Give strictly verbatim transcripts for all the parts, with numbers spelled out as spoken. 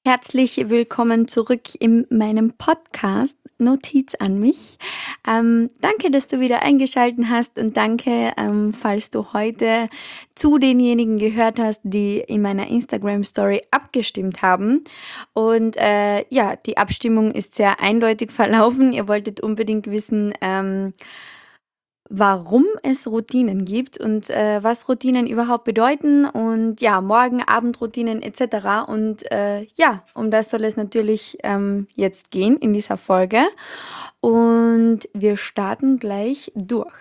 Herzlich willkommen zurück in meinem Podcast Notiz an mich. Ähm, danke, dass du wieder eingeschaltet hast und danke, ähm, falls du heute zu denjenigen gehört hast, die in meiner Instagram-Story abgestimmt haben. Und äh, ja, die Abstimmung ist sehr eindeutig verlaufen. Ihr wolltet unbedingt wissen, ähm, warum es Routinen gibt und äh, was Routinen überhaupt bedeuten und ja, Morgen-, Abendroutinen et cetera. Und äh, ja, um das soll es natürlich ähm, jetzt gehen in dieser Folge. Und wir starten gleich durch.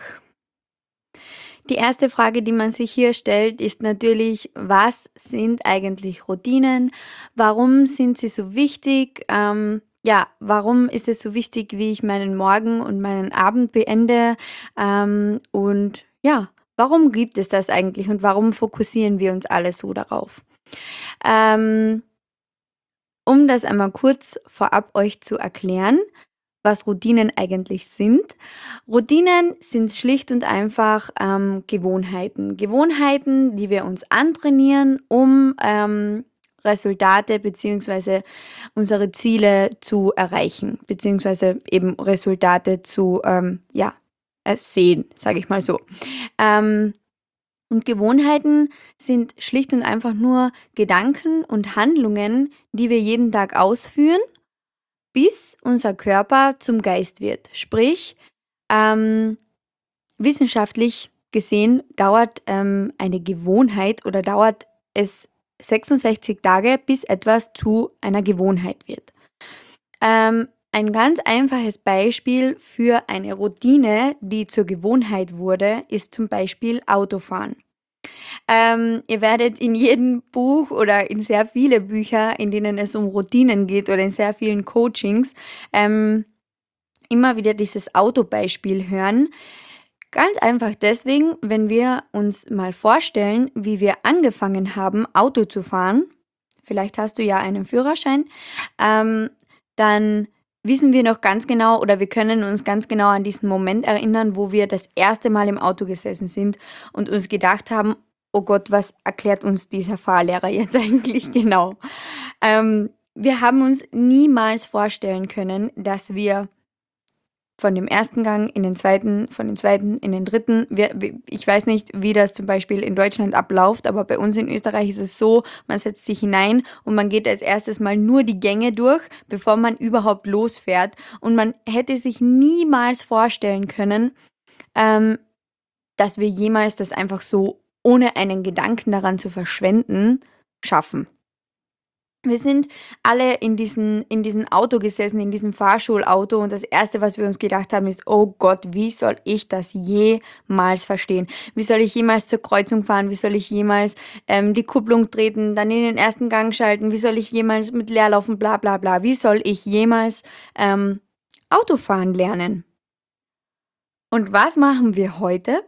Die erste Frage, die man sich hier stellt, ist natürlich, was sind eigentlich Routinen? Warum sind sie so wichtig? Ähm, ja, warum ist es so wichtig, wie ich meinen Morgen und meinen Abend beende? Ähm, und ja, warum gibt es das eigentlich und warum fokussieren wir uns alle so darauf? Ähm, um das einmal kurz vorab euch zu erklären, was Routinen eigentlich sind. Routinen sind schlicht und einfach ähm, Gewohnheiten. Gewohnheiten, die wir uns antrainieren, um ähm, Resultate bzw. unsere Ziele zu erreichen, beziehungsweise eben Resultate zu ähm, ja, äh, sehen, sage ich mal so. Ähm, und Gewohnheiten sind schlicht und einfach nur Gedanken und Handlungen, die wir jeden Tag ausführen, bis unser Körper zum Geist wird. Sprich, ähm, wissenschaftlich gesehen dauert ähm, eine Gewohnheit oder dauert es sechsundsechzig Tage, bis etwas zu einer Gewohnheit wird. Ähm, ein ganz einfaches Beispiel für eine Routine, die zur Gewohnheit wurde, ist zum Beispiel Autofahren. Ähm, ihr werdet in jedem Buch oder in sehr viele Bücher, in denen es um Routinen geht oder in sehr vielen Coachings, ähm, immer wieder dieses Autobeispiel hören. Ganz einfach deswegen, wenn wir uns mal vorstellen, wie wir angefangen haben, Auto zu fahren, vielleicht hast du ja einen Führerschein, ähm, dann wissen wir noch ganz genau oder wir können uns ganz genau an diesen Moment erinnern, wo wir das erste Mal im Auto gesessen sind und uns gedacht haben, oh Gott, was erklärt uns dieser Fahrlehrer jetzt eigentlich genau? Ähm, wir haben uns niemals vorstellen können, dass wir von dem ersten Gang in den zweiten, von den zweiten in den dritten. Wir, wir, ich weiß nicht, wie das zum Beispiel in Deutschland abläuft, aber bei uns in Österreich ist es so, man setzt sich hinein und man geht als erstes mal nur die Gänge durch, bevor man überhaupt losfährt. Und man hätte sich niemals vorstellen können, ähm, dass wir jemals das einfach so, ohne einen Gedanken daran zu verschwenden, schaffen. Wir sind alle in diesen in diesem Auto gesessen, in diesem Fahrschulauto und das Erste, was wir uns gedacht haben, ist: „Oh Gott, wie soll ich das jemals verstehen? Wie soll ich jemals zur Kreuzung fahren? Wie soll ich jemals, ähm, die Kupplung treten, dann in den ersten Gang schalten? Wie soll ich jemals mit Leerlaufen bla bla bla? Wie soll ich jemals, ähm, Autofahren lernen?“ Und was machen wir heute?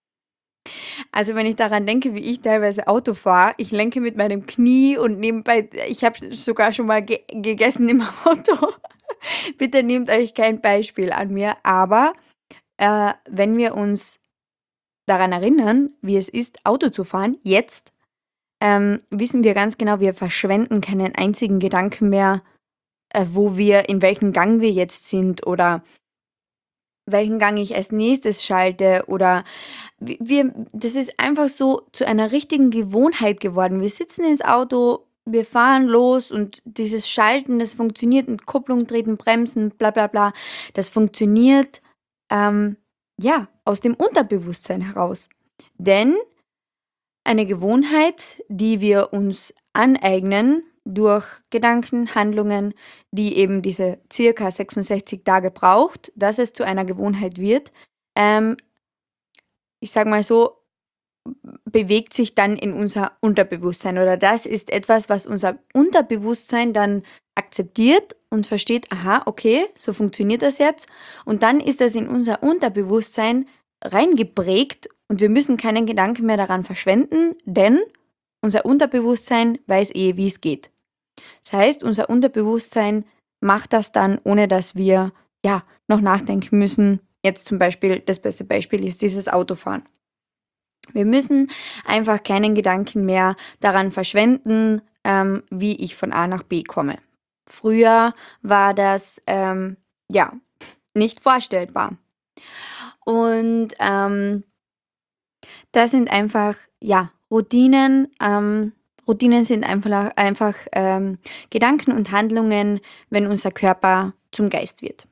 Also, wenn ich daran denke, wie ich teilweise Auto fahre, ich lenke mit meinem Knie und nebenbei ich habe sogar schon mal ge gegessen im Auto. Bitte nehmt euch kein Beispiel an mir, aber, äh, wenn wir uns daran erinnern, wie es ist, Auto zu fahren, jetzt, ähm, wissen wir ganz genau, wir verschwenden keinen einzigen Gedanken mehr, äh, wo wir in welchem Gang wir jetzt sind oder welchen Gang ich als Nächstes schalte oder w wir das ist einfach so zu einer richtigen Gewohnheit geworden. Wir sitzen ins Auto, wir fahren los und dieses Schalten, das funktioniert mit Kupplung, Treten, Bremsen, bla bla bla. Das funktioniert, ähm, ja, aus dem Unterbewusstsein heraus. Denn eine Gewohnheit, die wir uns aneignen durch Gedanken, Handlungen, die eben diese circa sechsundsechzig Tage braucht, dass es zu einer Gewohnheit wird, ähm, ich sage mal so, bewegt sich dann in unser Unterbewusstsein oder das ist etwas, was unser Unterbewusstsein dann akzeptiert und versteht: „Aha, okay, so funktioniert das jetzt.“ Und dann ist das in unser Unterbewusstsein reingeprägt und wir müssen keinen Gedanken mehr daran verschwenden, denn unser Unterbewusstsein weiß eh, wie es geht. Das heißt, unser Unterbewusstsein macht das dann, ohne dass wir, ja, noch nachdenken müssen. Jetzt zum Beispiel das beste Beispiel ist dieses Autofahren. Wir müssen einfach keinen Gedanken mehr daran verschwenden, ähm, wie ich von A nach B komme. Früher war das, ähm, ja, nicht vorstellbar. Und ähm, das sind einfach, ja, Routinen. Ähm, Routinen sind einfach, einfach ähm, Gedanken und Handlungen, wenn unser Körper zum Geist wird.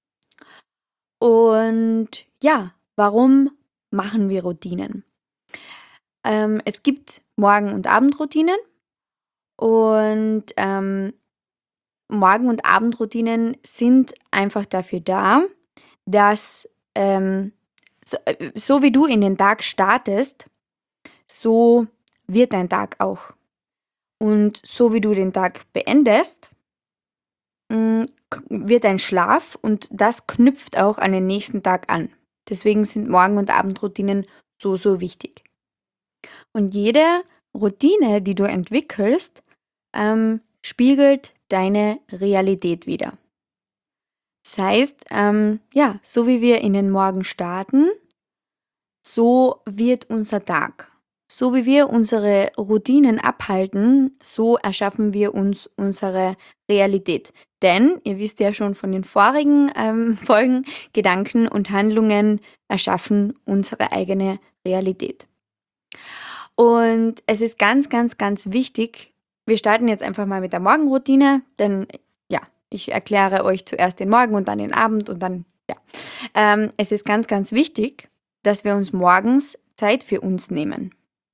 Und ja, warum machen wir Routinen? Ähm, es gibt Morgen- und Abendroutinen und ähm, Morgen- und Abendroutinen sind einfach dafür da, dass ähm, so, äh, so wie du in den Tag startest, so wird dein Tag auch. Und so wie du den Tag beendest, mm, k- wird dein Schlaf und das knüpft auch an den nächsten Tag an. Deswegen sind Morgen- und Abendroutinen so, so wichtig. Und jede Routine, die du entwickelst, ähm, spiegelt deine Realität wider. Das heißt, ähm, ja, so wie wir in den Morgen starten, so wird unser Tag. So wie wir unsere Routinen abhalten, so erschaffen wir uns unsere Realität. Denn, ihr wisst ja schon von den vorigen ähm, Folgen, Gedanken und Handlungen erschaffen unsere eigene Realität. Und es ist ganz, ganz, ganz wichtig, wir starten jetzt einfach mal mit der Morgenroutine, denn ja, ich erkläre euch zuerst den Morgen und dann den Abend und dann, ja. Ähm, es ist ganz, ganz wichtig, dass wir uns morgens Zeit für uns nehmen.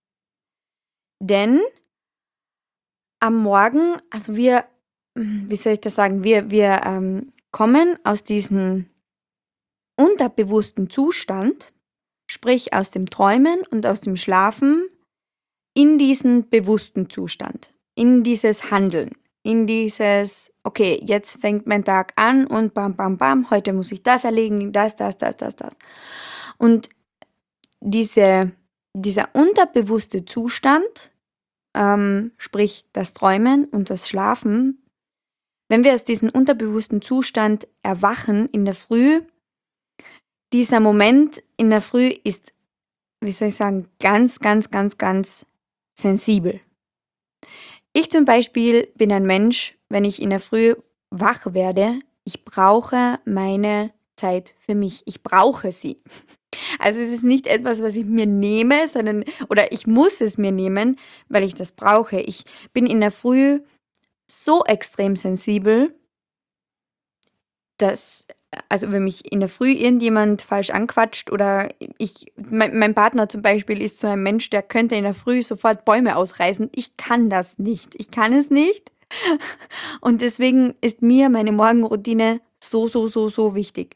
Denn am Morgen, also wir, wie soll ich das sagen, wir, wir ähm, kommen aus diesem unterbewussten Zustand, sprich aus dem Träumen und aus dem Schlafen, in diesen bewussten Zustand, in dieses Handeln, in dieses, okay, jetzt fängt mein Tag an und bam, bam, bam, heute muss ich das erledigen, das, das, das, das, das. Und diese, dieser unterbewusste Zustand, ähm, sprich das Träumen und das Schlafen, wenn wir aus diesem unterbewussten Zustand erwachen in der Früh, dieser Moment in der Früh ist, wie soll ich sagen, ganz, ganz, ganz, ganz sensibel. Ich zum Beispiel bin ein Mensch, wenn ich in der Früh wach werde, ich brauche meine Zeit für mich. Ich brauche sie. Also es ist nicht etwas, was ich mir nehme, sondern oder ich muss es mir nehmen, weil ich das brauche. Ich bin in der Früh so extrem sensibel, dass also wenn mich in der Früh irgendjemand falsch anquatscht oder ich mein mein Partner zum Beispiel ist so ein Mensch, der könnte in der Früh sofort Bäume ausreißen. Ich kann das nicht. Ich kann es nicht. Und deswegen ist mir meine Morgenroutine so, so, so, so wichtig.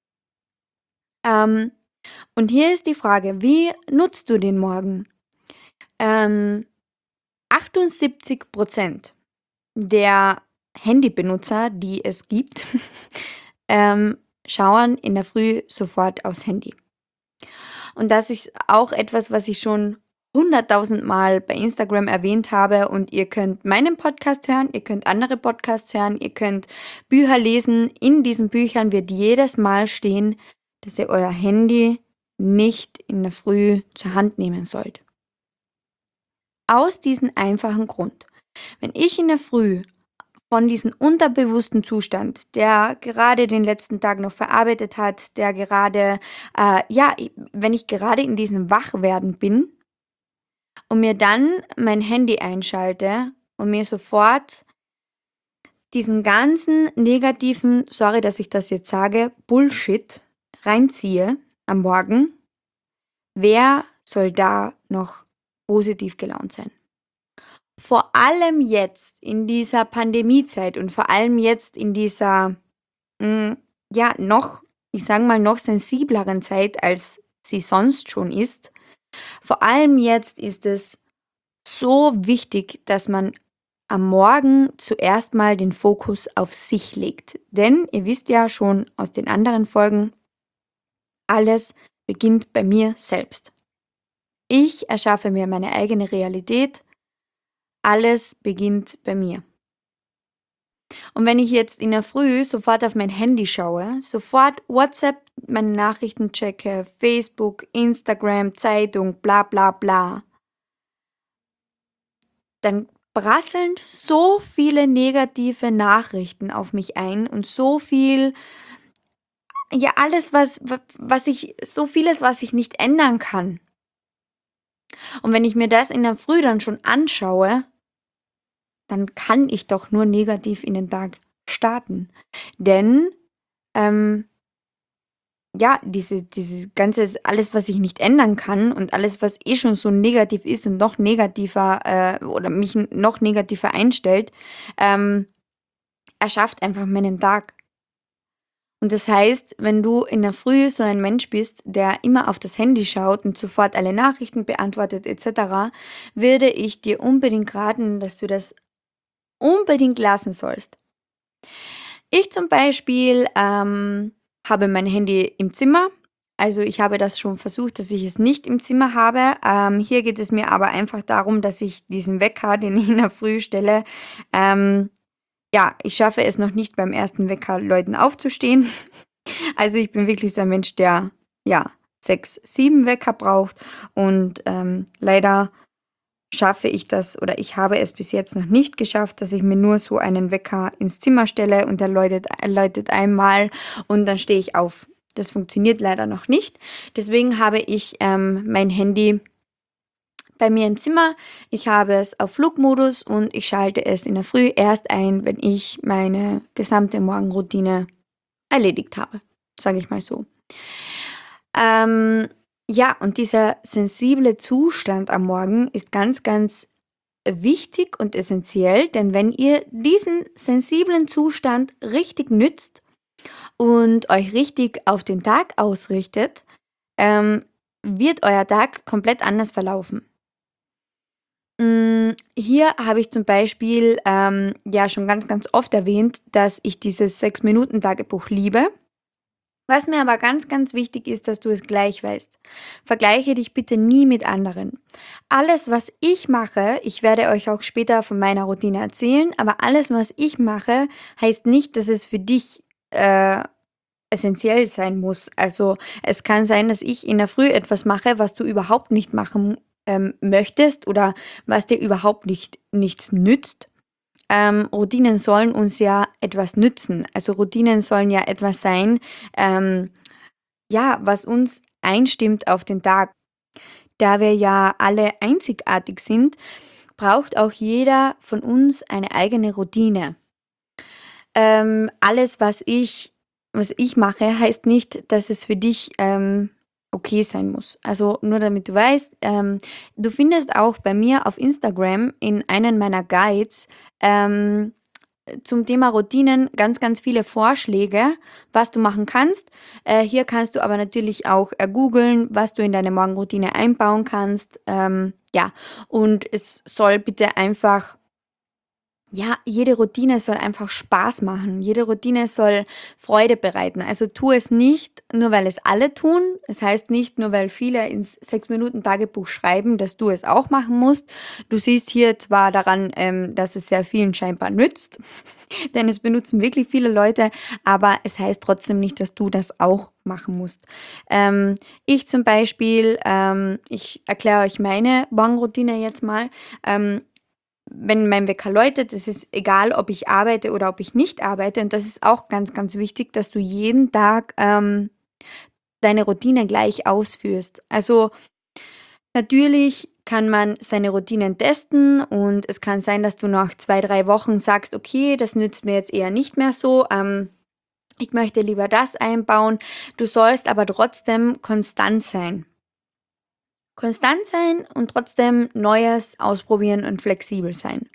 Ähm, und hier ist die Frage, wie nutzt du den Morgen? Ähm, achtundsiebzig Prozent der Handybenutzer, die es gibt, ähm, schauen in der Früh sofort aufs Handy. Und das ist auch etwas, was ich schon hunderttausend Mal bei Instagram erwähnt habe und ihr könnt meinen Podcast hören, ihr könnt andere Podcasts hören, ihr könnt Bücher lesen. In diesen Büchern wird jedes Mal stehen, dass ihr euer Handy nicht in der Früh zur Hand nehmen sollt. Aus diesem einfachen Grund. Wenn ich in der Früh von diesem unterbewussten Zustand, der gerade den letzten Tag noch verarbeitet hat, der gerade, äh, ja, wenn ich gerade in diesem Wachwerden bin und mir dann mein Handy einschalte und mir sofort diesen ganzen negativen, sorry, dass ich das jetzt sage, Bullshit reinziehe am Morgen, wer soll da noch positiv gelaunt sein? Vor allem jetzt in dieser Pandemiezeit und vor allem jetzt in dieser, hm, ja, noch ich sage mal, noch sensibleren Zeit, als sie sonst schon ist. Vor allem jetzt ist es so wichtig, dass man am Morgen zuerst mal den Fokus auf sich legt. Denn ihr wisst ja schon aus den anderen Folgen, alles beginnt bei mir selbst. Ich erschaffe mir meine eigene Realität. Alles beginnt bei mir. Und wenn ich jetzt in der Früh sofort auf mein Handy schaue, sofort WhatsApp meine Nachrichten checke, Facebook, Instagram, Zeitung, bla bla bla, dann prasseln so viele negative Nachrichten auf mich ein und so viel, ja, alles, was, wa- was ich, so vieles, was ich nicht ändern kann. Und wenn ich mir das in der Früh dann schon anschaue, dann kann ich doch nur negativ in den Tag starten. Denn, ähm, ja, diese, diese ganze, alles, was ich nicht ändern kann und alles, was eh schon so negativ ist und noch negativer äh, oder mich n- noch negativer einstellt, ähm, erschafft einfach meinen Tag. Und das heißt, wenn du in der Früh so ein Mensch bist, der immer auf das Handy schaut und sofort alle Nachrichten beantwortet et cetera, würde ich dir unbedingt raten, dass du das unbedingt lassen sollst. Ich zum Beispiel ähm, habe mein Handy im Zimmer. Also ich habe das schon versucht, dass ich es nicht im Zimmer habe. Ähm, hier geht es mir aber einfach darum, dass ich diesen Wecker, den ich in der Früh stelle, ähm, ja, ich schaffe es noch nicht beim ersten Wecker Leuten aufzustehen. Also ich bin wirklich so ein Mensch, der ja sechs, sieben Wecker braucht und ähm, leider schaffe ich das oder ich habe es bis jetzt noch nicht geschafft, dass ich mir nur so einen Wecker ins Zimmer stelle und der läutet, er läutet einmal und dann stehe ich auf. Das funktioniert leider noch nicht. Deswegen habe ich ähm, mein Handy bei mir im Zimmer. Ich habe es auf Flugmodus und ich schalte es in der Früh erst ein, wenn ich meine gesamte Morgenroutine erledigt habe, sage ich mal so. Ähm, ja, und dieser sensible Zustand am Morgen ist ganz, ganz wichtig und essentiell, denn wenn ihr diesen sensiblen Zustand richtig nützt und euch richtig auf den Tag ausrichtet, ähm, wird euer Tag komplett anders verlaufen. Mm, Hier habe ich zum Beispiel ähm, ja schon ganz, ganz oft erwähnt, dass ich dieses sechs-Minuten-Tagebuch liebe. Was mir aber ganz, ganz wichtig ist, dass du es gleich weißt. Vergleiche dich bitte nie mit anderen. Alles, was ich mache, ich werde euch auch später von meiner Routine erzählen, aber alles, was ich mache, heißt nicht, dass es für dich äh, essentiell sein muss. Also es kann sein, dass ich in der Früh etwas mache, was du überhaupt nicht machen ähm, möchtest oder was dir überhaupt nicht nichts nützt. Ähm, Routinen sollen uns ja etwas nützen. Also Routinen sollen ja etwas sein, ähm, ja, was uns einstimmt auf den Tag. Da wir ja alle einzigartig sind, braucht auch jeder von uns eine eigene Routine. Ähm, alles, was ich, was ich mache, heißt nicht, dass es für dich ähm, okay sein muss. Also nur damit du weißt, ähm, du findest auch bei mir auf Instagram in einem meiner Guides ähm, zum Thema Routinen ganz, ganz viele Vorschläge, was du machen kannst. Äh, hier kannst du aber natürlich auch äh, googeln, was du in deine Morgenroutine einbauen kannst. Ähm, ja, und es soll bitte einfach, ja, jede Routine soll einfach Spaß machen. Jede Routine soll Freude bereiten. Also tu es nicht, nur weil es alle tun. Es heißt nicht, nur weil viele ins sechs-Minuten-Tagebuch schreiben, dass du es auch machen musst. Du siehst hier zwar daran, ähm, dass es sehr vielen scheinbar nützt, denn es benutzen wirklich viele Leute, aber es heißt trotzdem nicht, dass du das auch machen musst. Ähm, ich zum Beispiel, ähm, ich erkläre euch meine Morgenroutine jetzt mal. Ähm, wenn mein Wecker läutet, es ist egal, ob ich arbeite oder ob ich nicht arbeite. Und das ist auch ganz, ganz wichtig, dass du jeden Tag ähm, deine Routine gleich ausführst. Also natürlich kann man seine Routinen testen und es kann sein, dass du nach zwei, drei Wochen sagst, okay, das nützt mir jetzt eher nicht mehr so. Ähm, ich möchte lieber das einbauen. Du sollst aber trotzdem konstant sein. Konstant sein und trotzdem Neues ausprobieren und flexibel sein.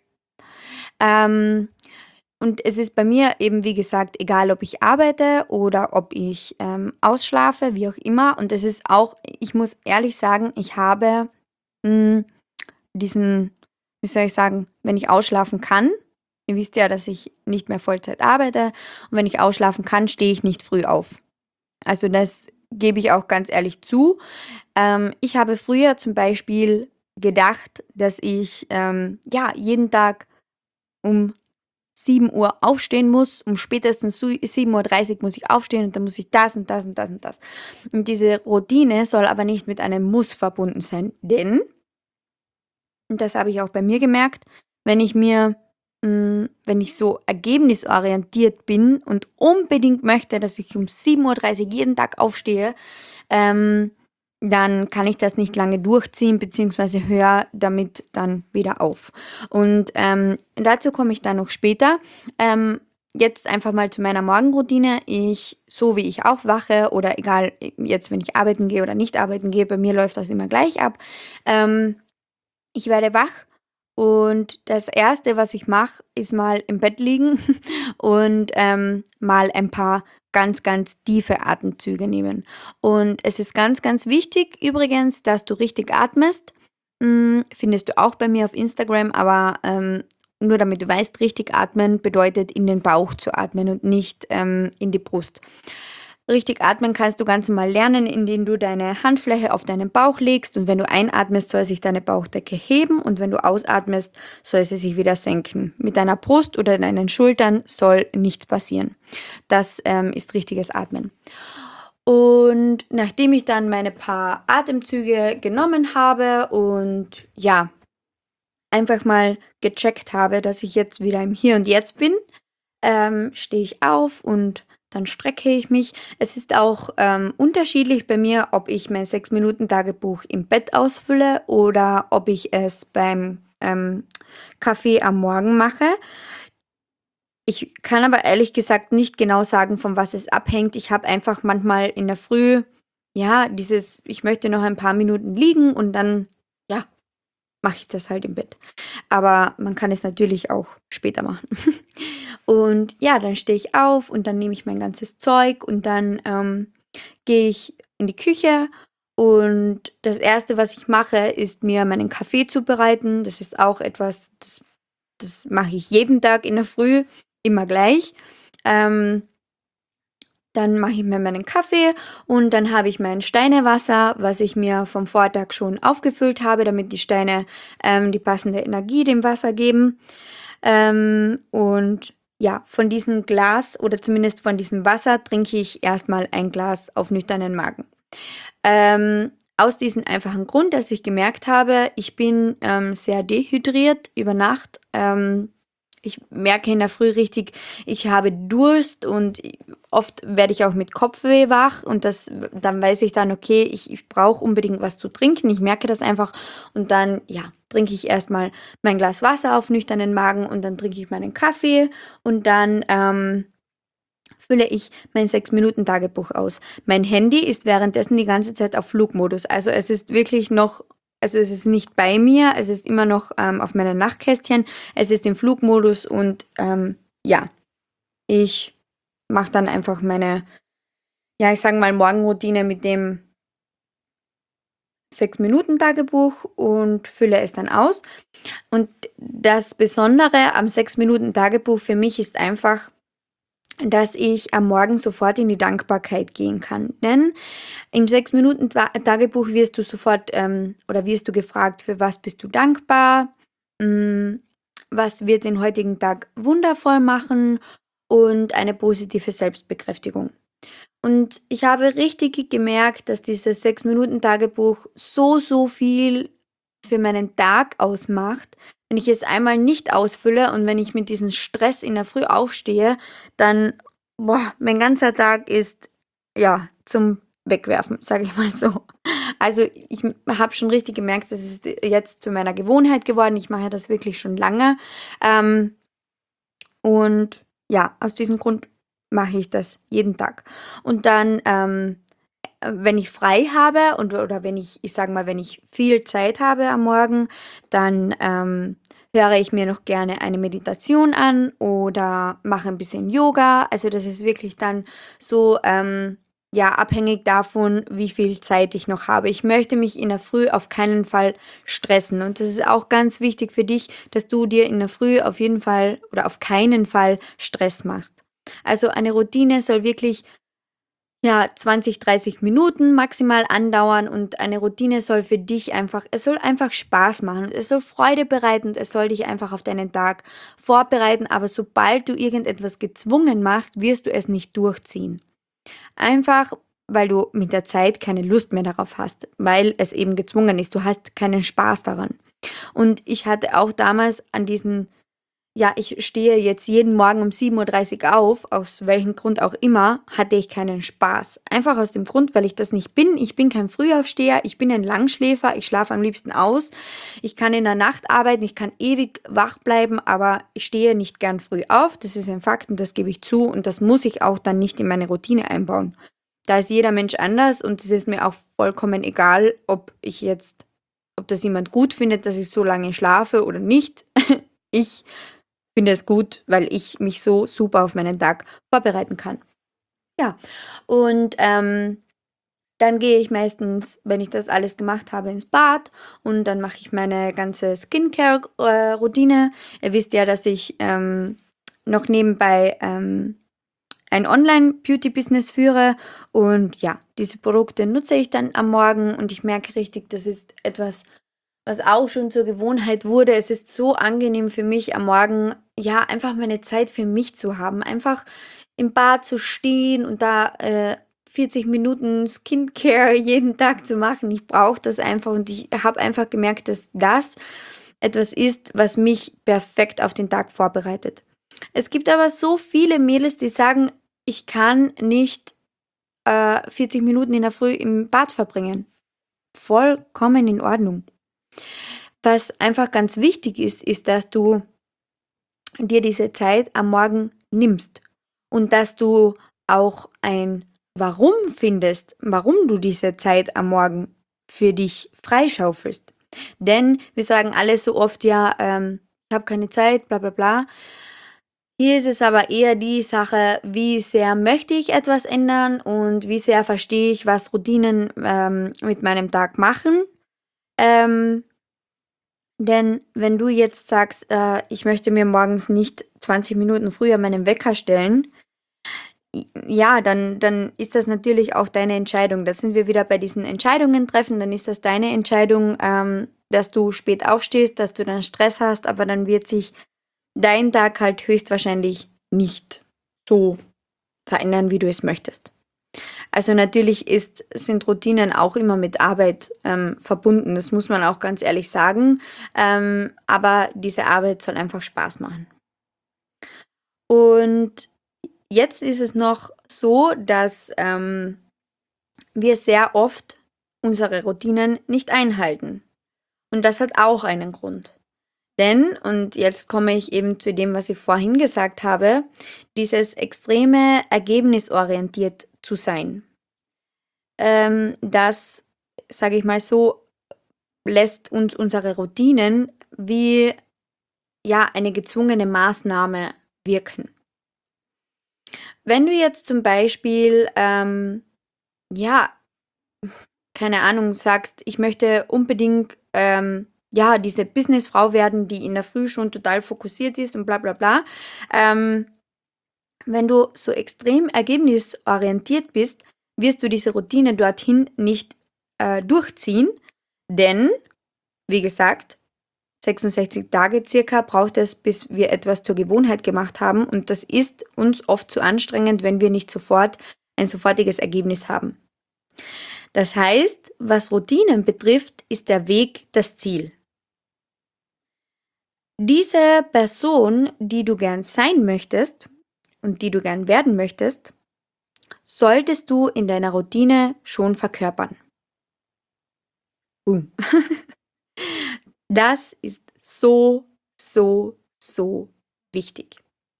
Ähm, Und es ist bei mir eben, wie gesagt, egal, ob ich arbeite oder ob ich ähm, ausschlafe, wie auch immer. Und es ist auch, ich muss ehrlich sagen, ich habe mh, diesen, wie soll ich sagen, wenn ich ausschlafen kann, ihr wisst ja, dass ich nicht mehr Vollzeit arbeite, und wenn ich ausschlafen kann, stehe ich nicht früh auf. Also das gebe ich auch ganz ehrlich zu. Ähm, ich habe früher zum Beispiel gedacht, dass ich ähm, ja jeden Tag um sieben Uhr aufstehen muss, um spätestens su- sieben Uhr dreißig muss ich aufstehen und dann muss ich das und das und das und das. Und diese Routine soll aber nicht mit einem Muss verbunden sein, denn, und das habe ich auch bei mir gemerkt, wenn ich mir hm, wenn ich so ergebnisorientiert bin und unbedingt möchte, dass ich um sieben Uhr dreißig jeden Tag aufstehe, ähm, dann kann ich das nicht lange durchziehen, beziehungsweise höre damit dann wieder auf. Und, ähm, dazu komme ich dann noch später. Ähm, jetzt einfach mal zu meiner Morgenroutine. Ich so wie ich aufwache oder egal, äh, jetzt, wenn ich arbeiten gehe oder nicht arbeiten gehe, bei mir läuft das immer gleich ab. Ähm, ich werde wach und das Erste, was ich mache, ist mal im Bett liegen und, ähm, mal ein paar ganz, ganz tiefe Atemzüge nehmen. Und es ist ganz, ganz wichtig übrigens, dass du richtig atmest. Hm, findest du auch bei mir auf Instagram, aber, ähm, nur damit du weißt, richtig atmen bedeutet in den Bauch zu atmen und nicht, ähm, in die Brust. Richtig atmen kannst du ganz normal lernen, indem du deine Handfläche auf deinen Bauch legst und wenn du einatmest, soll sich deine Bauchdecke heben und wenn du ausatmest, soll sie sich wieder senken. Mit deiner Brust oder deinen Schultern soll nichts passieren. Das, ähm, ist richtiges Atmen. Und nachdem ich dann meine paar Atemzüge genommen habe und ja, einfach mal gecheckt habe, dass ich jetzt wieder im Hier und Jetzt bin, ähm, stehe ich auf und dann strecke ich mich. Es ist auch, ähm, unterschiedlich bei mir, ob ich mein sechs Minuten Tagebuch im Bett ausfülle oder ob ich es beim, ähm, Kaffee am Morgen mache. Ich kann aber ehrlich gesagt nicht genau sagen, von was es abhängt. Ich habe einfach manchmal in der Früh, ja, dieses ich möchte noch ein paar Minuten liegen und dann, ja, mache ich das halt im Bett. Aber man kann es natürlich auch später machen. Und ja, dann stehe ich auf und dann nehme ich mein ganzes Zeug und dann, ähm, gehe ich in die Küche und das Erste, was ich mache, ist mir meinen Kaffee zubereiten. Das ist auch etwas, das das mache ich jeden Tag in der Früh, immer gleich. Ähm, dann mache ich mir meinen Kaffee und dann habe ich mein Steinewasser, was ich mir vom Vortag schon aufgefüllt habe, damit die Steine, ähm, die passende Energie dem Wasser geben. Ähm, und ja, von diesem Glas oder zumindest von diesem Wasser trinke ich erstmal ein Glas auf nüchternen Magen. Ähm, aus diesem einfachen Grund, dass ich gemerkt habe, ich bin, ähm, sehr dehydriert über Nacht. Ähm, ich merke in der Früh richtig, ich habe Durst und oft werde ich auch mit Kopfweh wach und das dann weiß ich dann, okay, ich ich brauche unbedingt was zu trinken. Ich merke das einfach und dann, ja, trinke ich erstmal mein Glas Wasser auf nüchternen Magen und dann trinke ich meinen Kaffee und dann, ähm, fülle ich mein sechs Minuten Tagebuch aus. Mein Handy ist währenddessen die ganze Zeit auf Flugmodus. Also, es ist wirklich noch also, es ist nicht bei mir, es ist immer noch, ähm, auf meinem Nachtkästchen. Es ist im Flugmodus und, ähm, ja, ich mache dann einfach meine, ja, ich sage mal, Morgenroutine mit dem sechs Minuten Tagebuch und fülle es dann aus. Und das Besondere am sechs Minuten Tagebuch für mich ist einfach, dass ich am Morgen sofort in die Dankbarkeit gehen kann. Denn im sechs Minuten Tagebuch wirst du sofort, ähm oder wirst du gefragt: „Für was bist du dankbar? Hm, was wird den heutigen Tag wundervoll machen?“ Und eine positive Selbstbekräftigung. Und ich habe richtig gemerkt, dass dieses sechs Minuten Tagebuch so, so viel für meinen Tag ausmacht. Wenn ich es einmal nicht ausfülle und wenn ich mit diesem Stress in der Früh aufstehe, dann boah, mein ganzer Tag ist, ja, zum Wegwerfen, sage ich mal so. Also, ich habe schon richtig gemerkt, das ist jetzt zu meiner Gewohnheit geworden. Ich mache das wirklich schon lange. Ähm, und ja, aus diesem Grund mache ich das jeden Tag. Und dann, ähm, äh, wenn ich frei habe und oder wenn ich ich sage mal, wenn ich viel Zeit habe am Morgen, dann, ähm, höre ich mir noch gerne eine Meditation an oder mache ein bisschen Yoga. Also, das ist wirklich dann so, ähm, ja, abhängig davon, wie viel Zeit ich noch habe. Ich möchte mich in der Früh auf keinen Fall stressen und das ist auch ganz wichtig für dich, dass du dir in der Früh auf jeden Fall oder auf keinen Fall Stress machst. Also, eine Routine soll wirklich ja, zwanzig, dreißig Minuten maximal andauern und eine Routine soll für dich einfach es soll einfach Spaß machen. Es soll Freude bereiten und es soll dich einfach auf deinen Tag vorbereiten, aber sobald du irgendetwas gezwungen machst, wirst du es nicht durchziehen. Einfach, weil du mit der Zeit keine Lust mehr darauf hast, weil es eben gezwungen ist. Du hast keinen Spaß daran. Und ich hatte auch damals an diesen ja, ich stehe jetzt jeden Morgen um sieben Uhr dreißig auf, aus welchem Grund auch immer, hatte ich keinen Spaß. Einfach aus dem Grund, weil ich das nicht bin. Ich bin kein Frühaufsteher, ich bin ein Langschläfer, ich schlafe am liebsten aus. Ich kann in der Nacht arbeiten, ich kann ewig wach bleiben, aber ich stehe nicht gern früh auf. Das ist ein Fakt und das gebe ich zu und das muss ich auch dann nicht in meine Routine einbauen. Da ist jeder Mensch anders und es ist mir auch vollkommen egal, ob ich jetzt, ob das jemand gut findet, dass ich so lange schlafe oder nicht. Ich finde es gut, weil ich mich so super auf meinen Tag vorbereiten kann. Ja, und ähm, dann gehe ich meistens, wenn ich das alles gemacht habe, ins Bad und dann mache ich meine ganze Skincare-Routine. Ihr wisst ja, dass ich ähm, noch nebenbei ähm, ein Online-Beauty-Business führe und ja, diese Produkte nutze ich dann am Morgen und ich merke richtig, das ist etwas, was auch schon zur Gewohnheit wurde. Es ist so angenehm für mich am Morgen, ja, einfach meine Zeit für mich zu haben. Einfach im Bad zu stehen und da äh, vierzig Minuten Skincare jeden Tag zu machen. Ich brauche das einfach und ich habe einfach gemerkt, dass das etwas ist, was mich perfekt auf den Tag vorbereitet. Es gibt aber so viele Mädels, die sagen, ich kann nicht äh, vierzig Minuten in der Früh im Bad verbringen. Vollkommen in Ordnung. Was einfach ganz wichtig ist, ist, dass du dir diese Zeit am Morgen nimmst und dass du auch ein Warum findest, warum du diese Zeit am Morgen für dich freischaufelst. Denn wir sagen alle so oft, ja, ähm, ich habe keine Zeit, bla bla bla. Hier ist es aber eher die Sache, wie sehr möchte ich etwas ändern und wie sehr verstehe ich, was Routinen ähm, mit meinem Tag machen. Ähm, denn wenn du jetzt sagst, äh, ich möchte mir morgens nicht zwanzig Minuten früher meinen Wecker stellen, ja, dann, dann ist das natürlich auch deine Entscheidung. Da sind wir wieder bei diesen Entscheidungen treffen. Dann ist das deine Entscheidung, ähm, dass du spät aufstehst, dass du dann Stress hast, aber dann wird sich dein Tag halt höchstwahrscheinlich nicht so verändern, wie du es möchtest. Also natürlich ist, sind Routinen auch immer mit Arbeit ähm, verbunden, das muss man auch ganz ehrlich sagen. Ähm, aber diese Arbeit soll einfach Spaß machen. Und jetzt ist es noch so, dass ähm, wir sehr oft unsere Routinen nicht einhalten. Und das hat auch einen Grund. Denn, und jetzt komme ich eben zu dem, was ich vorhin gesagt habe, dieses extreme ergebnisorientiert zu sein. Ähm, das, sage ich mal so, lässt uns unsere Routinen wie ja eine gezwungene Maßnahme wirken. Wenn du jetzt zum Beispiel, ähm, ja, keine Ahnung, sagst, ich möchte unbedingt ähm, ja diese Businessfrau werden, die in der Früh schon total fokussiert ist und bla bla bla. Ähm, wenn du so extrem ergebnisorientiert bist, wirst du diese Routine dorthin nicht äh, durchziehen, denn, wie gesagt, sechsundsechzig Tage circa braucht es, bis wir etwas zur Gewohnheit gemacht haben und das ist uns oft zu anstrengend, wenn wir nicht sofort ein sofortiges Ergebnis haben. Das heißt, was Routinen betrifft, ist der Weg das Ziel. Diese Person, die du gern sein möchtest und die du gern werden möchtest, solltest du in deiner Routine schon verkörpern. Boom. Das ist so, so, so wichtig.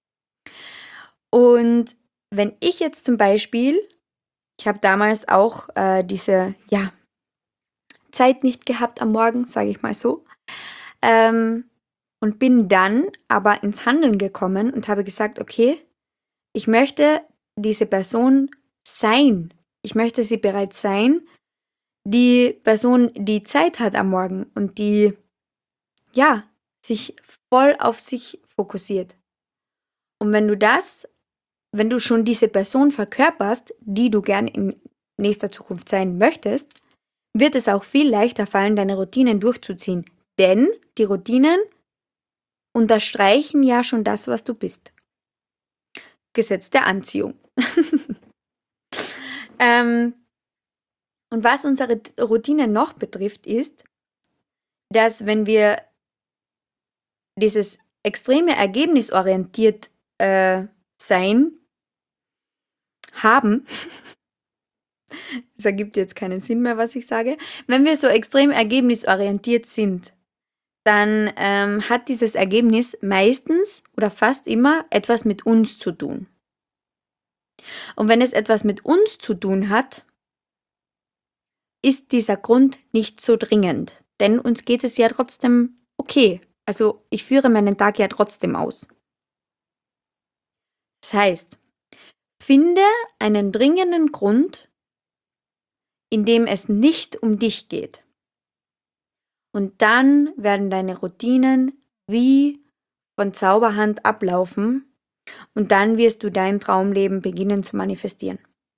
Und wenn ich jetzt zum Beispiel, ich habe damals auch äh, diese ja, Zeit nicht gehabt am Morgen, sage ich mal so, ähm, und bin dann aber ins Handeln gekommen und habe gesagt, okay, ich möchte diese Person sein. Ich möchte sie bereits sein, die Person, die Zeit hat am Morgen und die, ja, sich voll auf sich fokussiert. Und wenn du das, wenn du schon diese Person verkörperst, die du gern in nächster Zukunft sein möchtest, wird es auch viel leichter fallen, deine Routinen durchzuziehen. Denn die Routinen unterstreichen ja schon das, was du bist. Gesetz der Anziehung. ähm, und was unsere Routine noch betrifft, ist, dass wenn wir dieses extreme ergebnisorientiert äh, sein haben, das ergibt jetzt keinen Sinn mehr, was ich sage, wenn wir so extrem ergebnisorientiert sind, dann ähm, hat dieses Ergebnis meistens oder fast immer etwas mit uns zu tun. Und wenn es etwas mit uns zu tun hat, ist dieser Grund nicht so dringend, denn uns geht es ja trotzdem okay. Also ich führe meinen Tag ja trotzdem aus. Das heißt, finde einen dringenden Grund, in dem es nicht um dich geht. Und dann werden deine Routinen wie von Zauberhand ablaufen und dann wirst du dein Traumleben beginnen zu manifestieren.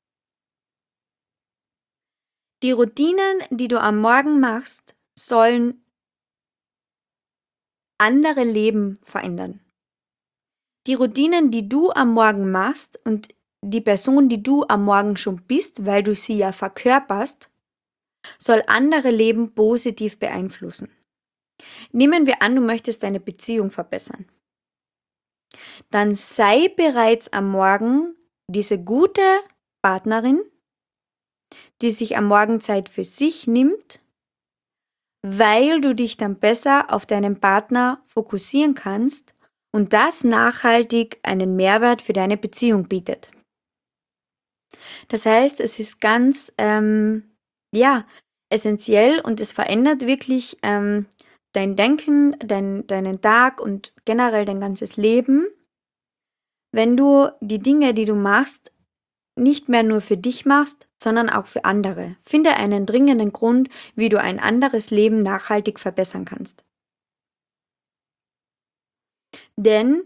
Die Routinen, die du am Morgen machst, sollen andere Leben verändern. Die Routinen, die du am Morgen machst und die Person, die du am Morgen schon bist, weil du sie ja verkörperst, soll andere Leben positiv beeinflussen. Nehmen wir an, du möchtest deine Beziehung verbessern. Dann sei bereits am Morgen diese gute Partnerin, die sich am Morgen Zeit für sich nimmt, weil du dich dann besser auf deinen Partner fokussieren kannst und das nachhaltig einen Mehrwert für deine Beziehung bietet. Das heißt, es ist ganz ähm, ja, essentiell und es verändert wirklich ähm, dein Denken, dein, deinen Tag und generell dein ganzes Leben, wenn du die Dinge, die du machst, nicht mehr nur für dich machst, sondern auch für andere. Finde einen dringenden Grund, wie du ein anderes Leben nachhaltig verbessern kannst. Denn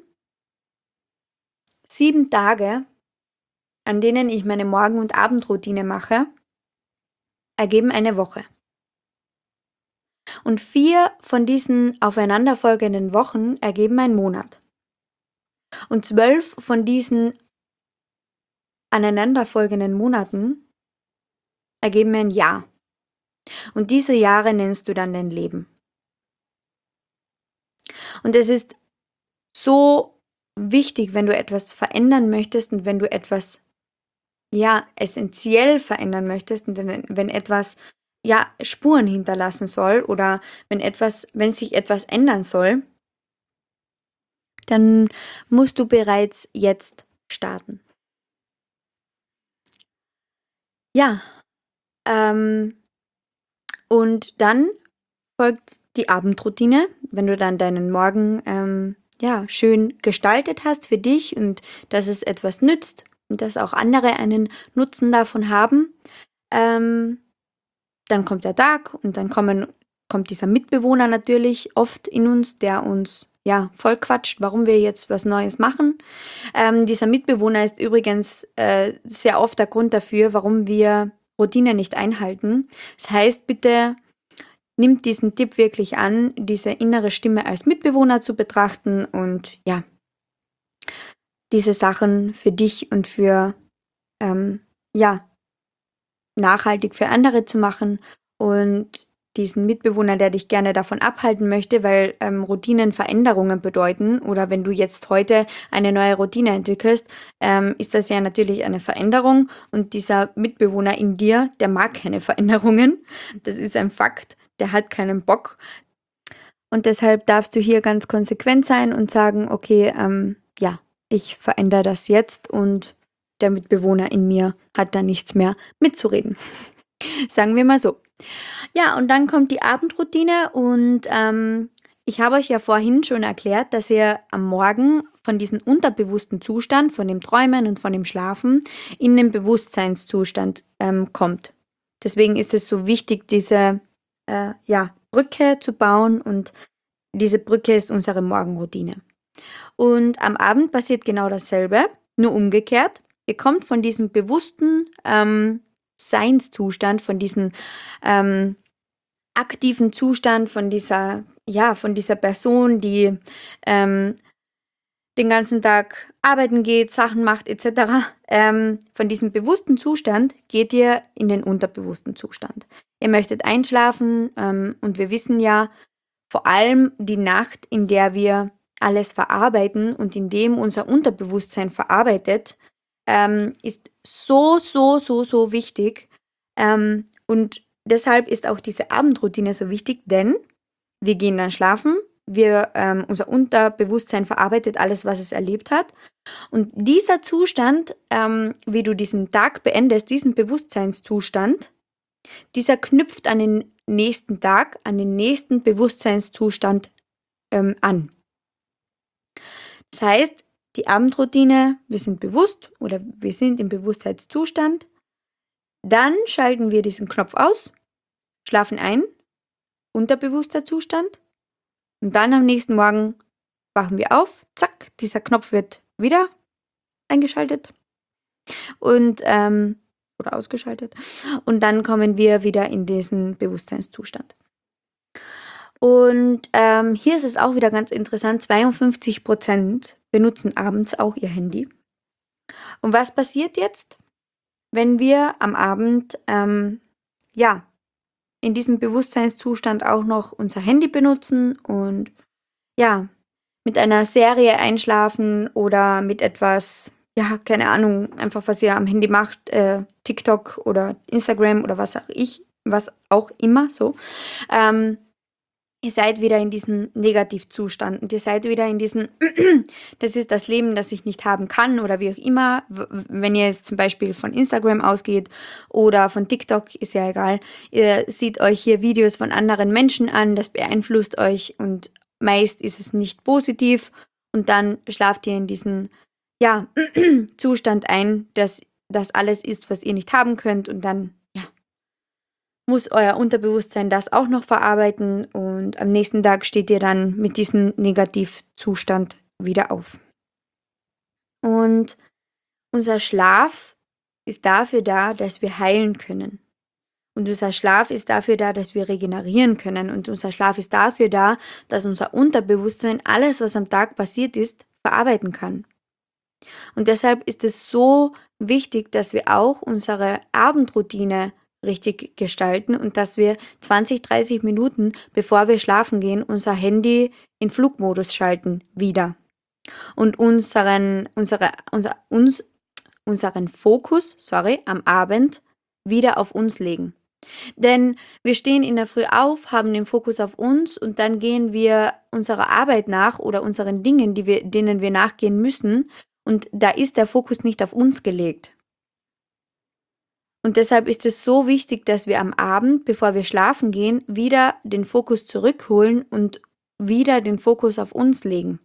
sieben Tage, an denen ich meine Morgen- und Abendroutine mache, ergeben eine Woche. Und vier von diesen aufeinanderfolgenden Wochen ergeben einen Monat. Und zwölf von diesen aneinanderfolgenden Monaten ergeben ein Jahr. Und diese Jahre nennst du dann dein Leben. Und es ist so wichtig, wenn du etwas verändern möchtest und wenn du etwas ja essentiell verändern möchtest und wenn, wenn etwas ja Spuren hinterlassen soll oder wenn etwas, wenn sich etwas ändern soll, dann musst du bereits jetzt starten. Ja, ähm, und dann folgt die Abendroutine, wenn du dann deinen Morgen ähm, ja, schön gestaltet hast für dich und dass es etwas nützt und dass auch andere einen Nutzen davon haben. Ähm, dann kommt der Tag und dann kommen, kommt dieser Mitbewohner natürlich oft in uns, der uns ja voll quatscht, warum wir jetzt was Neues machen. Ähm, dieser Mitbewohner ist übrigens äh, sehr oft der Grund dafür, warum wir Routine nicht einhalten. Das heißt, bitte nimmt diesen Tipp wirklich an, diese innere Stimme als Mitbewohner zu betrachten und ja, diese Sachen für dich und für ähm, ja, nachhaltig für andere zu machen und diesen Mitbewohner, der dich gerne davon abhalten möchte, weil ähm, Routinen Veränderungen bedeuten oder wenn du jetzt heute eine neue Routine entwickelst, ähm, ist das ja natürlich eine Veränderung und dieser Mitbewohner in dir, der mag keine Veränderungen. Das ist ein Fakt, der hat keinen Bock. Und deshalb darfst du hier ganz konsequent sein und sagen, okay, ähm, ja, ich verändere das jetzt und der Mitbewohner in mir hat da nichts mehr mitzureden. Sagen wir mal so. Ja, und dann kommt die Abendroutine und ähm, ich habe euch ja vorhin schon erklärt, dass ihr am Morgen von diesem unterbewussten Zustand, von dem Träumen und von dem Schlafen in den Bewusstseinszustand ähm, kommt. Deswegen ist es so wichtig, diese äh, ja, Brücke zu bauen und diese Brücke ist unsere Morgenroutine. Und am Abend passiert genau dasselbe, nur umgekehrt. Ihr kommt von diesem bewussten ähm, Seinszustand, von diesem ähm, aktiven Zustand, von dieser, ja, von dieser Person, die ähm, den ganzen Tag arbeiten geht, Sachen macht et cetera. Ähm, von diesem bewussten Zustand geht ihr in den unterbewussten Zustand. Ihr möchtet einschlafen ähm, und wir wissen ja, vor allem die Nacht, in der wir alles verarbeiten und in dem unser Unterbewusstsein verarbeitet, ähm, ist so, so, so, so wichtig. Ähm, und deshalb ist auch diese Abendroutine so wichtig, denn wir gehen dann schlafen, wir, ähm, unser Unterbewusstsein verarbeitet alles, was es erlebt hat. Und dieser Zustand, ähm, wie du diesen Tag beendest, diesen Bewusstseinszustand, dieser knüpft an den nächsten Tag, an den nächsten Bewusstseinszustand ähm, an. Das heißt, die Abendroutine, wir sind bewusst oder wir sind im Bewusstseinszustand, dann schalten wir diesen Knopf aus, schlafen ein, unterbewusster Zustand, und dann am nächsten Morgen wachen wir auf, zack, dieser Knopf wird wieder eingeschaltet und ähm, oder ausgeschaltet, und dann kommen wir wieder in diesen Bewusstseinszustand. Und ähm, hier ist es auch wieder ganz interessant, zweiundfünfzig Prozent benutzen abends auch ihr Handy. Und was passiert jetzt, wenn wir am Abend, ähm, ja, in diesem Bewusstseinszustand auch noch unser Handy benutzen und ja, mit einer Serie einschlafen oder mit etwas, ja, keine Ahnung, einfach was ihr am Handy macht, äh, TikTok oder Instagram oder was auch ich, was auch immer so. Ähm, ihr seid wieder in diesem Negativzustand und ihr seid wieder in diesem, das ist das Leben, das ich nicht haben kann oder wie auch immer. W- Wenn ihr jetzt zum Beispiel von Instagram ausgeht oder von TikTok, ist ja egal. Ihr seht euch hier Videos von anderen Menschen an, das beeinflusst euch und meist ist es nicht positiv und dann schlaft ihr in diesen, ja, Zustand ein, dass das alles ist, was ihr nicht haben könnt, und dann, ja, muss euer Unterbewusstsein das auch noch verarbeiten und am nächsten Tag steht ihr dann mit diesem Negativzustand wieder auf. Und unser Schlaf ist dafür da, dass wir heilen können. Und unser Schlaf ist dafür da, dass wir regenerieren können. Und unser Schlaf ist dafür da, dass unser Unterbewusstsein alles, was am Tag passiert ist, verarbeiten kann. Und deshalb ist es so wichtig, dass wir auch unsere Abendroutine richtig gestalten und dass wir zwanzig, dreißig Minuten, bevor wir schlafen gehen, unser Handy in Flugmodus schalten wieder und unseren, unsere, unser, uns, unseren Fokus, sorry, am Abend wieder auf uns legen. Denn wir stehen in der Früh auf, haben den Fokus auf uns und dann gehen wir unserer Arbeit nach oder unseren Dingen, die wir, denen wir nachgehen müssen, und da ist der Fokus nicht auf uns gelegt. Und deshalb ist es so wichtig, dass wir am Abend, bevor wir schlafen gehen, wieder den Fokus zurückholen und wieder den Fokus auf uns legen,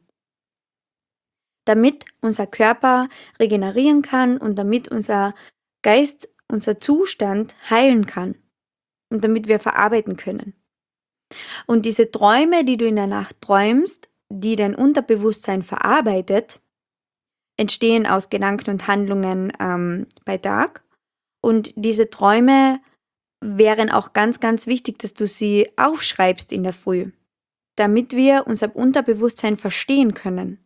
damit unser Körper regenerieren kann und damit unser Geist, unser Zustand heilen kann und damit wir verarbeiten können. Und diese Träume, die du in der Nacht träumst, die dein Unterbewusstsein verarbeitet, entstehen aus Gedanken und Handlungen ähm, bei Tag. Und diese Träume wären auch ganz, ganz wichtig, dass du sie aufschreibst in der Früh, damit wir unser Unterbewusstsein verstehen können.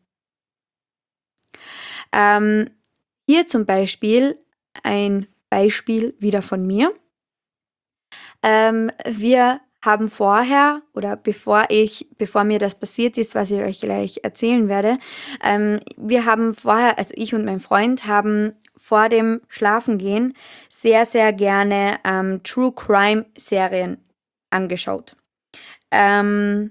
Ähm, hier zum Beispiel ein Beispiel wieder von mir. Ähm, wir haben vorher oder bevor ich, bevor mir das passiert ist, was ich euch gleich erzählen werde, ähm, wir haben vorher, also ich und mein Freund haben vor dem Schlafengehen sehr, sehr gerne ähm, True Crime Serien angeschaut. Ähm,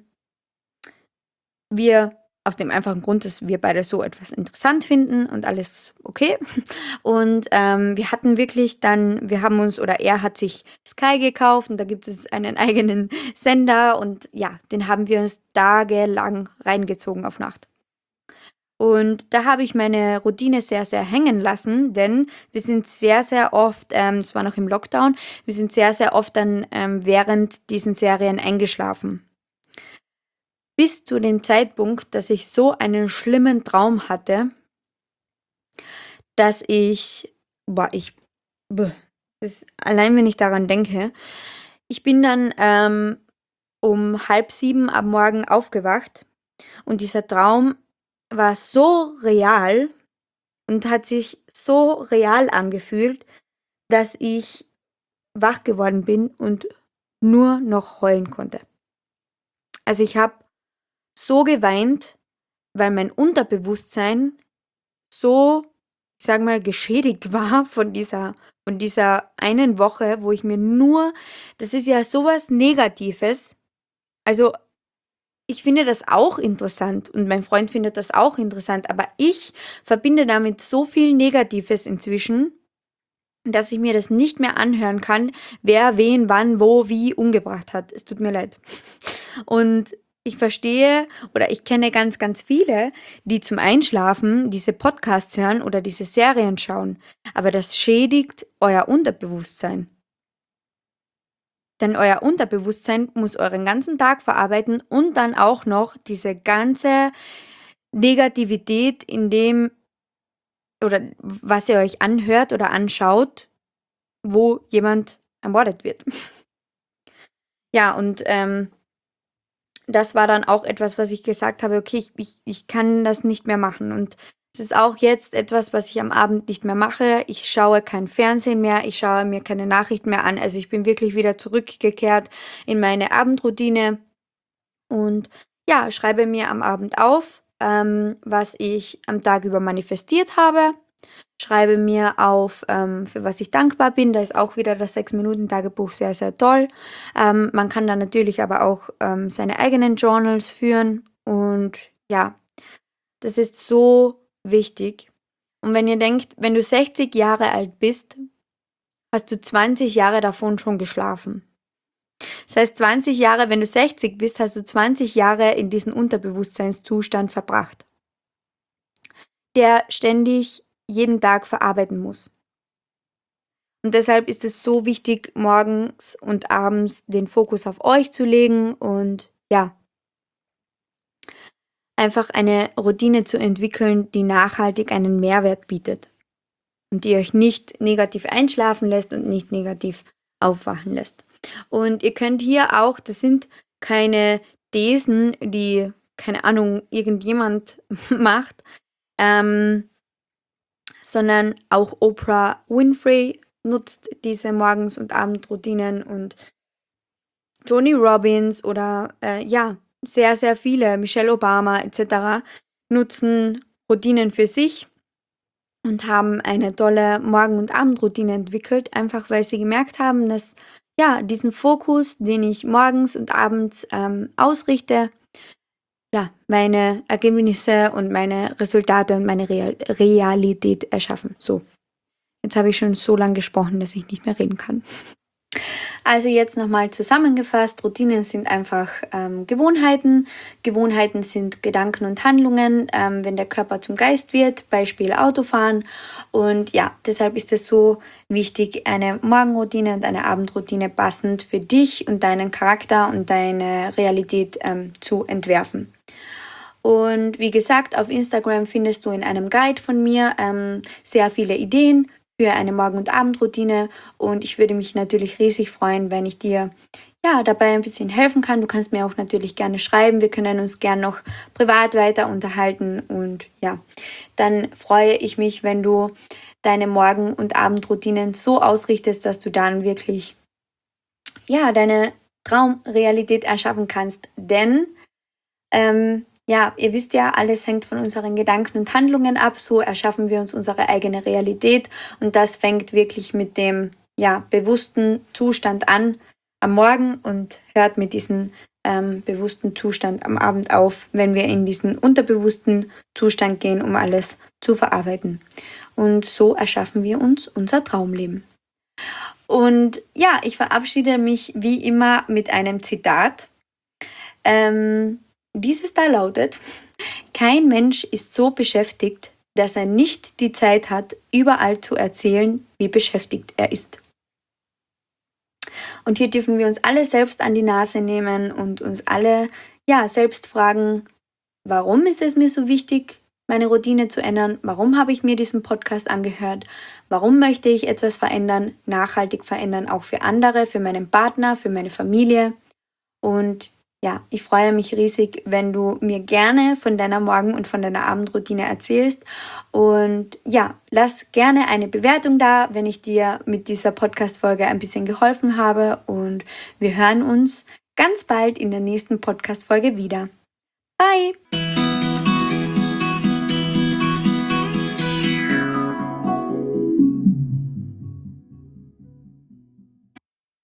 wir aus dem einfachen Grund, dass wir beide so etwas interessant finden und alles okay. Und ähm, wir hatten wirklich dann, wir haben uns, oder er hat sich Sky gekauft und da gibt es einen eigenen Sender und ja, den haben wir uns tagelang reingezogen auf Nacht. Und da habe ich meine Routine sehr, sehr hängen lassen, denn wir sind sehr, sehr oft, ähm, es war noch im Lockdown, wir sind sehr, sehr oft dann ähm, während diesen Serien eingeschlafen. Bis zu dem Zeitpunkt, dass ich so einen schlimmen Traum hatte, dass ich, boah, ich, bäh, das, allein wenn ich daran denke, ich bin dann ähm, um halb sieben am Morgen aufgewacht und dieser Traum war so real und hat sich so real angefühlt, dass ich wach geworden bin und nur noch heulen konnte. Also ich habe so geweint, weil mein Unterbewusstsein so, ich sage mal, geschädigt war von dieser von dieser einen Woche, wo ich mir nur das ist ja sowas Negatives. Also, ich finde das auch interessant und mein Freund findet das auch interessant, aber ich verbinde damit so viel Negatives inzwischen, dass ich mir das nicht mehr anhören kann, wer wen, wann, wo, wie umgebracht hat. Es tut mir leid. Und ich verstehe oder ich kenne ganz, ganz viele, die zum Einschlafen diese Podcasts hören oder diese Serien schauen. Aber das schädigt euer Unterbewusstsein. Denn euer Unterbewusstsein muss euren ganzen Tag verarbeiten und dann auch noch diese ganze Negativität in dem oder was ihr euch anhört oder anschaut, wo jemand ermordet wird. Ja, und ähm, das war dann auch etwas, was ich gesagt habe, okay, ich, ich, ich kann das nicht mehr machen. Und es ist auch jetzt etwas, was ich am Abend nicht mehr mache. Ich schaue kein Fernsehen mehr, ich schaue mir keine Nachrichten mehr an. Also ich bin wirklich wieder zurückgekehrt in meine Abendroutine und ja, schreibe mir am Abend auf, ähm, was ich am Tag über manifestiert habe. Schreibe mir auf, ähm, für was ich dankbar bin. Da ist auch wieder das sechs-Minuten-Tagebuch sehr, sehr toll. Ähm, man kann dann natürlich aber auch ähm, seine eigenen Journals führen. Und ja, das ist so wichtig. Und wenn ihr denkt, wenn du sechzig Jahre alt bist, hast du zwanzig Jahre davon schon geschlafen. Das heißt, zwanzig Jahre, wenn du sechzig bist, hast du zwanzig Jahre in diesem Unterbewusstseinszustand verbracht, der ständig jeden Tag verarbeiten muss. Und deshalb ist es so wichtig, morgens und abends den Fokus auf euch zu legen und ja, einfach eine Routine zu entwickeln, die nachhaltig einen Mehrwert bietet und die euch nicht negativ einschlafen lässt und nicht negativ aufwachen lässt. Und ihr könnt hier auch, das sind keine Thesen, die, keine Ahnung, irgendjemand macht, ähm, sondern auch Oprah Winfrey nutzt diese Morgens- und Abendroutinen und Tony Robbins oder äh, ja, sehr, sehr viele, Michelle Obama et cetera, nutzen Routinen für sich und haben eine tolle Morgen- und Abendroutine entwickelt, einfach weil sie gemerkt haben, dass ja, diesen Fokus, den ich morgens und abends ähm, ausrichte, ja, meine Ergebnisse und meine Resultate und meine Real Realität erschaffen. So, jetzt habe ich schon so lange gesprochen, dass ich nicht mehr reden kann. Also jetzt nochmal zusammengefasst, Routinen sind einfach ähm, Gewohnheiten. Gewohnheiten sind Gedanken und Handlungen, ähm, wenn der Körper zum Geist wird, Beispiel Autofahren. Und ja, deshalb ist es so wichtig, eine Morgenroutine und eine Abendroutine passend für dich und deinen Charakter und deine Realität ähm, zu entwerfen. Und wie gesagt, auf Instagram findest du in einem Guide von mir ähm, sehr viele Ideen für eine Morgen- und Abendroutine. Und ich würde mich natürlich riesig freuen, wenn ich dir ja, dabei ein bisschen helfen kann. Du kannst mir auch natürlich gerne schreiben. Wir können uns gerne noch privat weiter unterhalten. Und ja, dann freue ich mich, wenn du deine Morgen- und Abendroutinen so ausrichtest, dass du dann wirklich ja, deine Traumrealität erschaffen kannst. Denn ähm, ja, ihr wisst ja, alles hängt von unseren Gedanken und Handlungen ab. So erschaffen wir uns unsere eigene Realität. Und das fängt wirklich mit dem ja, bewussten Zustand an am Morgen und hört mit diesem ähm, bewussten Zustand am Abend auf, wenn wir in diesen unterbewussten Zustand gehen, um alles zu verarbeiten. Und so erschaffen wir uns unser Traumleben. Und ja, ich verabschiede mich wie immer mit einem Zitat. Ähm, dieses da lautet: Kein Mensch ist so beschäftigt, dass er nicht die Zeit hat, überall zu erzählen, wie beschäftigt er ist. Und hier dürfen wir uns alle selbst an die Nase nehmen und uns alle ja selbst fragen, warum ist es mir so wichtig, meine Routine zu ändern? Warum habe ich mir diesen Podcast angehört? Warum möchte ich etwas verändern, nachhaltig verändern, auch für andere, für meinen Partner, für meine Familie? Und ja, ich freue mich riesig, wenn du mir gerne von deiner Morgen- und von deiner Abendroutine erzählst. Und ja, lass gerne eine Bewertung da, wenn ich dir mit dieser Podcast-Folge ein bisschen geholfen habe. Und wir hören uns ganz bald in der nächsten Podcast-Folge wieder. Bye!